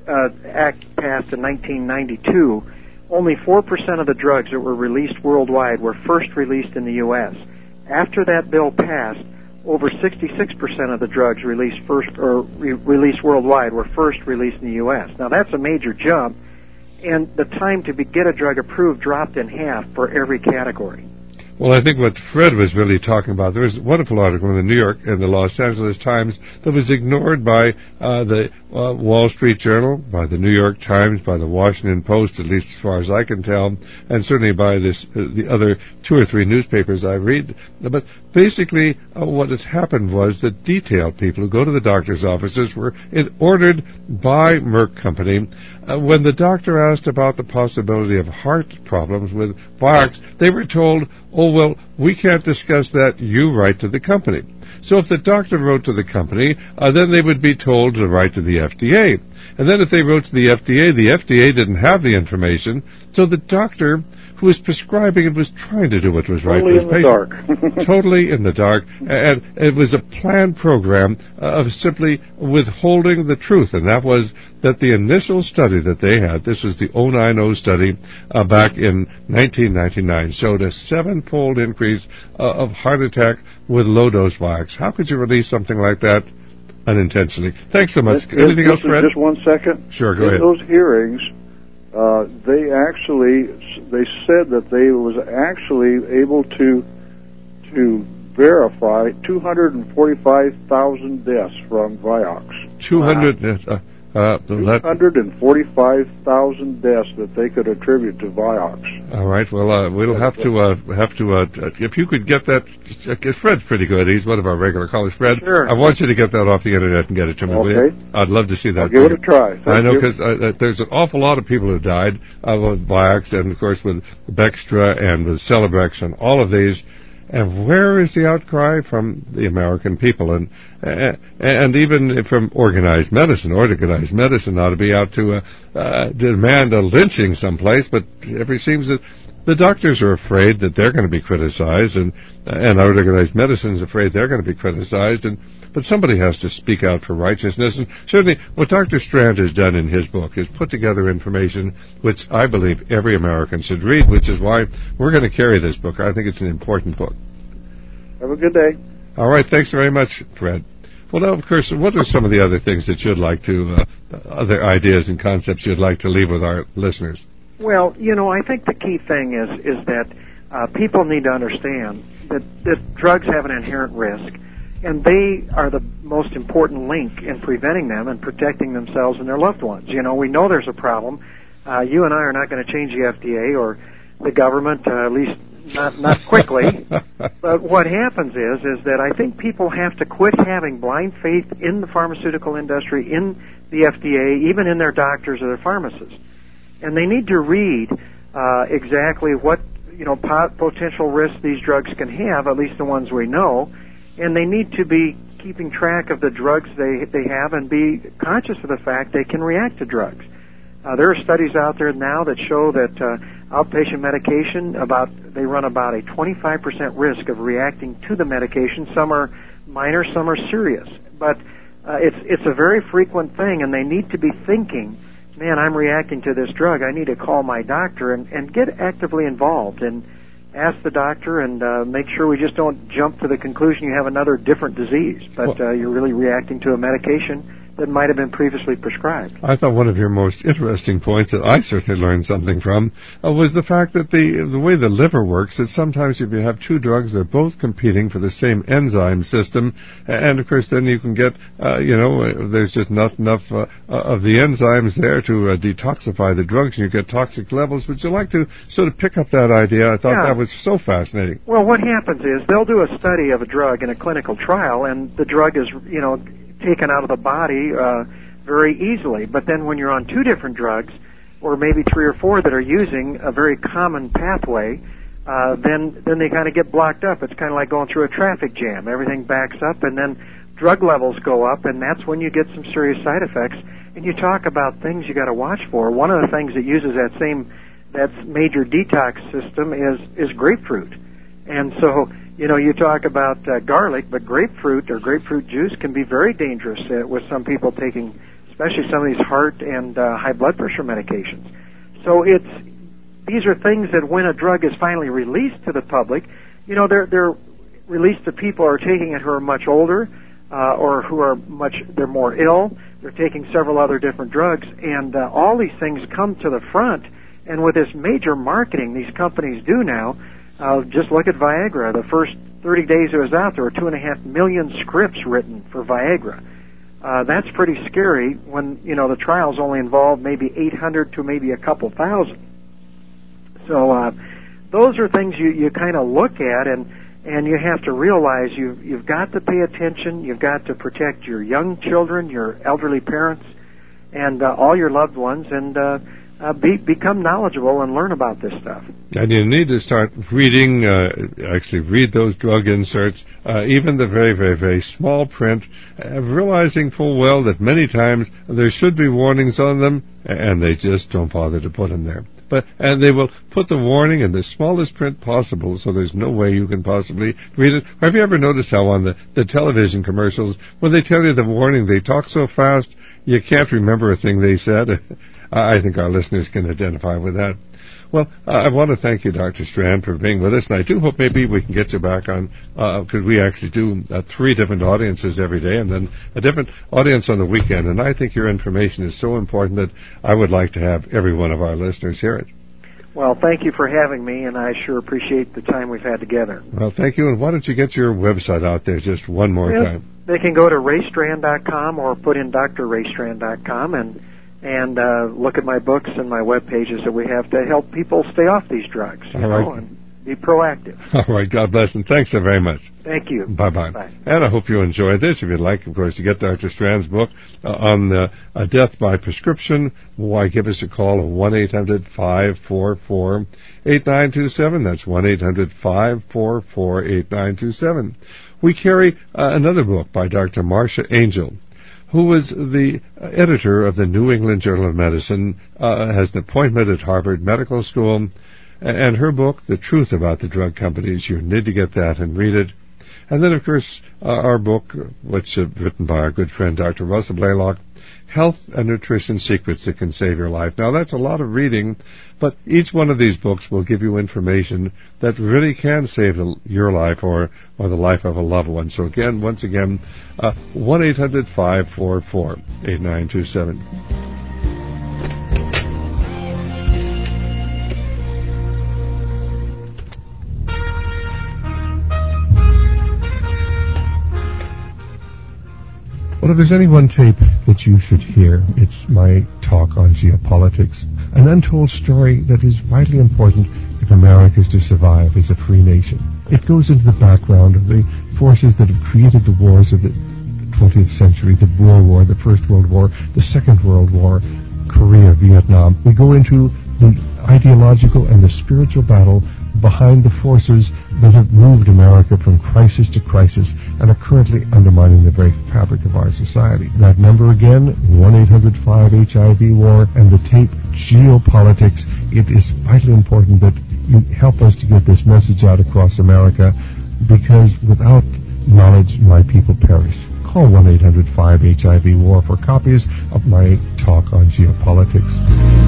act passed in 1992, only 4% of the drugs that were released worldwide were first released in the U.S. After that bill passed, over 66% of the drugs released released worldwide were first released in the U.S. Now that's a major jump, and the time to get a drug approved dropped in half for every category. Well, I think what Fred was really talking about, there was a wonderful article in the New York and the Los Angeles Times that was ignored by the Wall Street Journal, by the New York Times, by the Washington Post, at least as far as I can tell, and certainly by the other 2 or 3 newspapers I read. But basically, what had happened was that detailed people who go to the doctor's offices were ordered by Merck Company. When the doctor asked about the possibility of heart problems with Vioxx, they were told, oh, well, we can't discuss that. You write to the company. So if the doctor wrote to the company, then they would be told to write to the FDA. And then if they wrote to the FDA didn't have the information, so the doctor who was prescribing it was trying to do what was right for his patient. Totally in the dark. And it was a planned program of simply withholding the truth, and that was that the initial study that they had, this was the 090 study back in 1999, showed a 7-fold increase of heart attack with low-dose Vioxx. How could you release something like that unintentionally? Thanks so much. Anything else, Fred? Just 1 second. Sure, go ahead. In those hearings, they said that they was actually able to verify 245,000 deaths from Vioxx. 200. 245,000 deaths that they could attribute to Vioxx. All right. Well, we'll have to if you could get that. Fred's pretty good. He's one of our regular callers. Fred, sure. I want you to get that off the internet and get it to me. Okay. I'd love to see that. I'll give it a try. I know, because there's an awful lot of people who died with Vioxx, and of course with Bextra and with Celebrex and all of these. And where is the outcry from the American people, and even from organized medicine? Organized medicine ought to be out to demand a lynching someplace, but it seems that the doctors are afraid that they're going to be criticized, and organized medicine is afraid they're going to be criticized, but somebody has to speak out for righteousness. And certainly what Dr. Strand has done in his book is put together information which I believe every American should read, which is why we're going to carry this book. I think it's an important book. Have a good day. All right. Thanks very much, Fred. Well, now, of course, what are some of the other things that you'd like to, other ideas and concepts you'd like to leave with our listeners? Well, I think the key thing is that people need to understand that drugs have an inherent risk, and they are the most important link in preventing them and protecting themselves and their loved ones. We know there's a problem. You and I are not going to change the FDA or the government, at least not quickly. But what happens is that I think people have to quit having blind faith in the pharmaceutical industry, in the FDA, even in their doctors or their pharmacists. And they need to read exactly what potential risks these drugs can have, at least the ones we know, and they need to be keeping track of the drugs they have and be conscious of the fact they can react to drugs. There are studies out there now that show that outpatient medication, they run about a 25% risk of reacting to the medication. Some are minor, some are serious. But it's a very frequent thing, and they need to be thinking, man, I'm reacting to this drug. I need to call my doctor and get actively involved and ask the doctor and make sure we just don't jump to the conclusion you have another different disease, but you're really reacting to a medication that might have been previously prescribed. I thought one of your most interesting points that I certainly learned something from was the fact that the way the liver works, that sometimes if you have two drugs, they're both competing for the same enzyme system, and of course then you can get, there's just not enough of the enzymes there to detoxify the drugs, and you get toxic levels. Would you like to sort of pick up that idea? I thought that was so fascinating. Well, what happens is they'll do a study of a drug in a clinical trial, and the drug is, taken out of the body very easily. But then when you're on two different drugs, or maybe three or four that are using a very common pathway, then they kind of get blocked up. It's kind of like going through a traffic jam. Everything backs up, and then drug levels go up, and that's when you get some serious side effects. And you talk about things you got to watch for. One of the things that uses that major detox system is grapefruit. And so, you talk about garlic, but grapefruit or grapefruit juice can be very dangerous with some people taking, especially some of these heart and high blood pressure medications. So these are things that when a drug is finally released to the public, they're released to people who are taking it who are much older or who are they're more ill. They're taking several other different drugs, and all these things come to the front. And with this major marketing these companies do now, just look at Viagra. The first 30 days it was out, there were 2.5 million scripts written for Viagra. That's pretty scary when, the trials only involved maybe 800 to maybe a couple thousand. So those are things you kind of look at, and you have to realize you've got to pay attention. You've got to protect your young children, your elderly parents, and all your loved ones, and become knowledgeable and learn about this stuff. And you need to start reading, actually read those drug inserts, even the very, very, very small print, realizing full well that many times there should be warnings on them, and they just don't bother to put them there. And they will put the warning in the smallest print possible, so there's no way you can possibly read it. Have you ever noticed how on the television commercials, when they tell you the warning, they talk so fast you can't remember a thing they said? I think our listeners can identify with that. Well, I want to thank you, Dr. Strand, for being with us, and I do hope maybe we can get you back on, because we actually do 3 different audiences every day and then a different audience on the weekend, and I think your information is so important that I would like to have every one of our listeners hear it. Well, thank you for having me, and I sure appreciate the time we've had together. Well, thank you, and why don't you get your website out there just one more time? They can go to raystrand.com or put in drraystrand.com and look at my books and my web pages that we have to help people stay off these drugs, All right. and be proactive. All right, God bless, and thanks so very much. Thank you. Bye-bye. Bye. And I hope you enjoyed this. If you'd like, of course, to get Dr. Strand's book on death by prescription, why give us a call at 1-800-544-8927. That's 1-800-544-8927. We carry another book by Dr. Marcia Angel, who was the editor of the New England Journal of Medicine, has an appointment at Harvard Medical School, and her book, The Truth About the Drug Companies. You need to get that and read it. And then, of course, our book, which is written by our good friend Dr. Russell Blaylock, Health and Nutrition Secrets That Can Save Your Life. Now, that's a lot of reading, but each one of these books will give you information that really can save your life or the life of a loved one. So, again, once again, 1-800-544-8927. Well, if there's any one tape that you should hear, it's my talk on geopolitics, an untold story that is vitally important if America is to survive as a free nation. It goes into the background of the forces that have created the wars of the 20th century, the Boer War, the First World War, the Second World War, Korea, Vietnam. We go into the ideological and the spiritual battle behind the forces that have moved America from crisis to crisis and are currently undermining the very fabric of our society. That number again, 1-800-5HIV-WAR, and the tape Geopolitics. It is vitally important that you help us to get this message out across America, because without knowledge, my people perish. Call 1-800-5HIV-WAR for copies of my talk on geopolitics.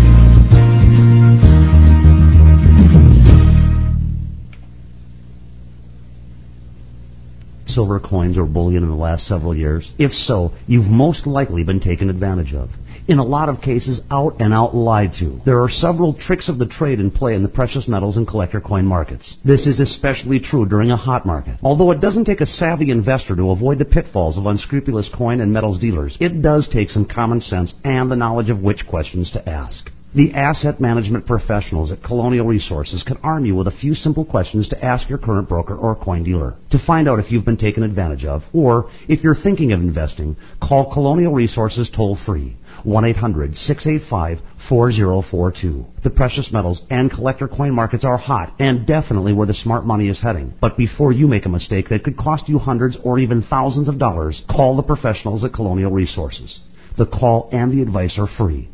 Silver coins or bullion in the last several years? If so, you've most likely been taken advantage of. In a lot of cases, out and out lied to. There are several tricks of the trade in play in the precious metals and collector coin markets. This is especially true during a hot market. Although it doesn't take a savvy investor to avoid the pitfalls of unscrupulous coin and metals dealers, it does take some common sense and the knowledge of which questions to ask. The asset management professionals at Colonial Resources can arm you with a few simple questions to ask your current broker or coin dealer. To find out if you've been taken advantage of, or if you're thinking of investing, call Colonial Resources toll-free, 1-800-685-4042. The precious metals and collector coin markets are hot and definitely where the smart money is heading. But before you make a mistake that could cost you hundreds or even thousands of dollars, call the professionals at Colonial Resources. The call and the advice are free.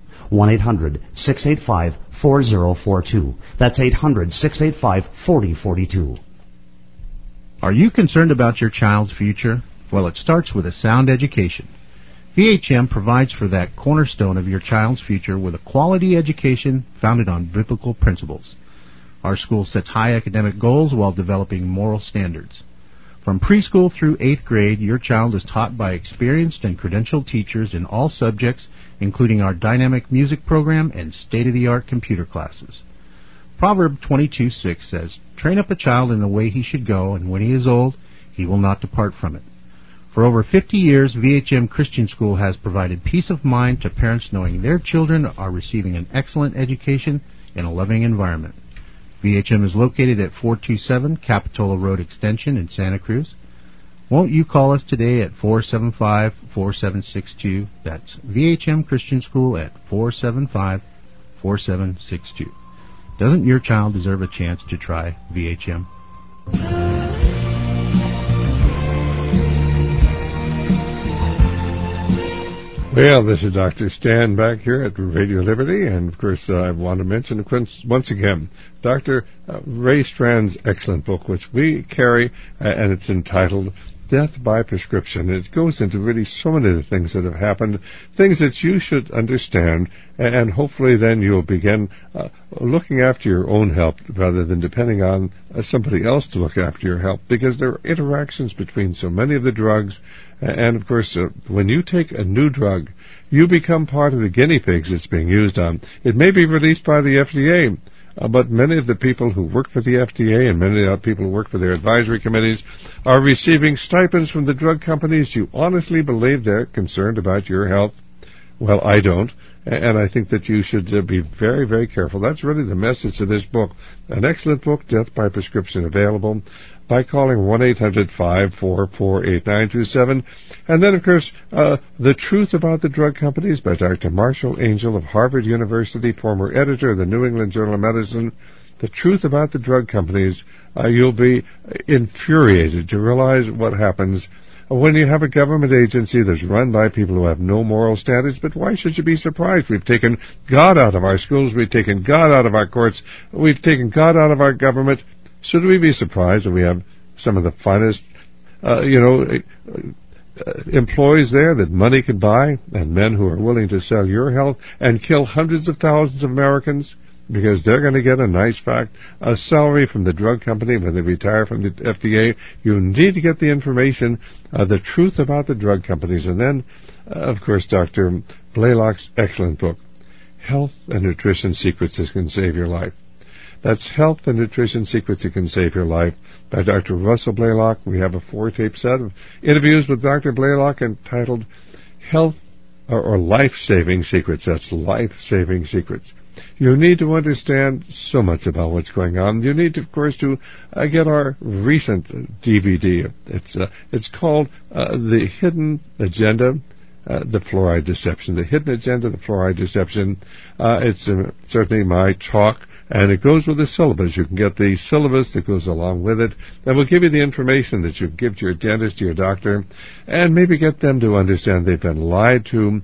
1-800-685-4042. That's 800-685-4042. Are you concerned about your child's future? Well, it starts with a sound education. VHM provides for that cornerstone of your child's future with a quality education founded on biblical principles. Our school sets high academic goals while developing moral standards. From preschool through 8th grade, your child is taught by experienced and credentialed teachers in all subjects, including our dynamic music program and state-of-the-art computer classes. Proverb 22:6 says, "Train up a child in the way he should go, and when he is old, he will not depart from it." For over 50 years, VHM Christian School has provided peace of mind to parents knowing their children are receiving an excellent education in a loving environment. VHM is located at 427 Capitola Road Extension in Santa Cruz. Won't you call us today at 475-4762? That's VHM Christian School at 475-4762. Doesn't your child deserve a chance to try VHM? Well, this is Dr. Stan back here at Radio Liberty, and of course I want to mention once again Dr. Ray Strand's excellent book, which we carry, and it's entitled Death by Prescription. It goes into really so many of the things that have happened, things that you should understand, and hopefully then you'll begin looking after your own health rather than depending on somebody else to look after your health, because there are interactions between so many of the drugs, and of course when you take a new drug, you become part of the guinea pigs it's being used on. It may be released by the FDA. but many of the people who work for the FDA and many of the people who work for their advisory committees are receiving stipends from the drug companies. You honestly believe they're concerned about your health? Well, I don't, and I think that you should be very, very careful. That's really the message of this book. An excellent book, Death by Prescription, available by calling 1-800-544-8927. And then, of course, The Truth About the Drug Companies by Dr. Marshall Angel of Harvard University, former editor of the New England Journal of Medicine. The Truth About the Drug Companies. You'll be infuriated to realize what happens when you have a government agency that's run by people who have no moral standards. But why should you be surprised? We've taken God out of our schools. We've taken God out of our courts. We've taken God out of our government. Should we be surprised that we have some of the finest, employees there that money can buy, and men who are willing to sell your health and kill hundreds of thousands of Americans because they're going to get a nice a salary from the drug company when they retire from the FDA? You need to get the information, the truth about the drug companies. And then, of course, Dr. Blaylock's excellent book, Health and Nutrition Secrets That Can Save Your Life. That's Health and Nutrition Secrets That Can Save Your Life by Dr. Russell Blaylock. We have a 4-tape set of interviews with Dr. Blaylock entitled Health or Life-Saving Secrets. That's Life-Saving Secrets. You need to understand so much about what's going on. You need, of course, to get our recent DVD. It's called The Hidden Agenda, the Fluoride Deception. The Hidden Agenda, the Fluoride Deception. It's certainly my talk, and it goes with the syllabus. You can get the syllabus that goes along with it. That will give you the information that you give to your dentist, to your doctor, and maybe get them to understand they've been lied to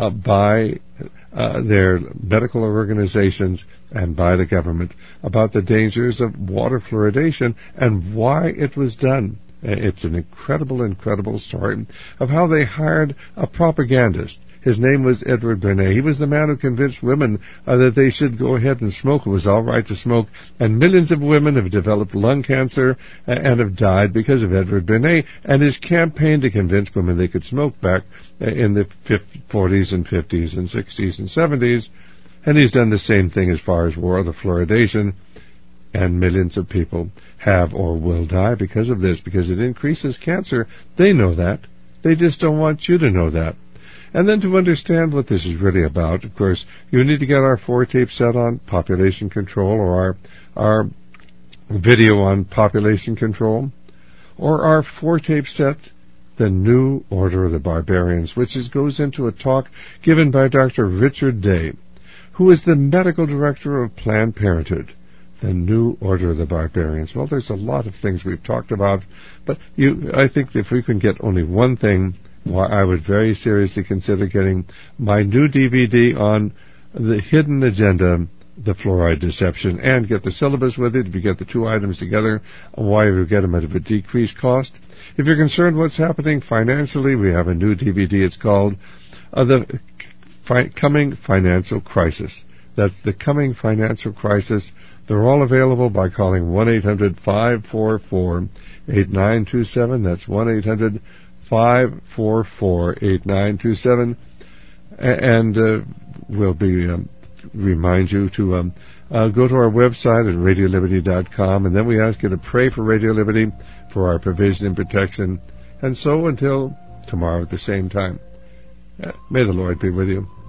by their medical organizations and by the government about the dangers of water fluoridation and why it was done. It's an incredible, incredible story of how they hired a propagandist. His name was Edward Bernays. He was the man who convinced women that they should go ahead and smoke. It was all right to smoke. And millions of women have developed lung cancer and have died because of Edward Bernays and his campaign to convince women they could smoke back in the 40s and 50s and 60s and 70s. And he's done the same thing as far as water fluoridation. And millions of people have or will die because of this, because it increases cancer. They know that. They just don't want you to know that. And then to understand what this is really about, of course, you need to get our 4-tape set on population control, or our video on population control, or our 4-tape set, The New Order of the Barbarians, which goes into a talk given by Dr. Richard Day, who is the medical director of Planned Parenthood. The New Order of the Barbarians. Well, there's a lot of things we've talked about, but I think if we can get only one thing, I would very seriously consider getting my new DVD on The Hidden Agenda, the Fluoride Deception, and get the syllabus with it. If you get the two items together, why you get them at a decreased cost. If you're concerned what's happening financially, we have a new DVD. It's called The Coming Financial Crisis. That's The Coming Financial Crisis. They're all available by calling 1-800-544-8927. That's 1-800-544-8927. And we'll remind you to go to our website at RadioLiberty.com, and then we ask you to pray for Radio Liberty for our provision and protection. And so until tomorrow at the same time, may the Lord be with you.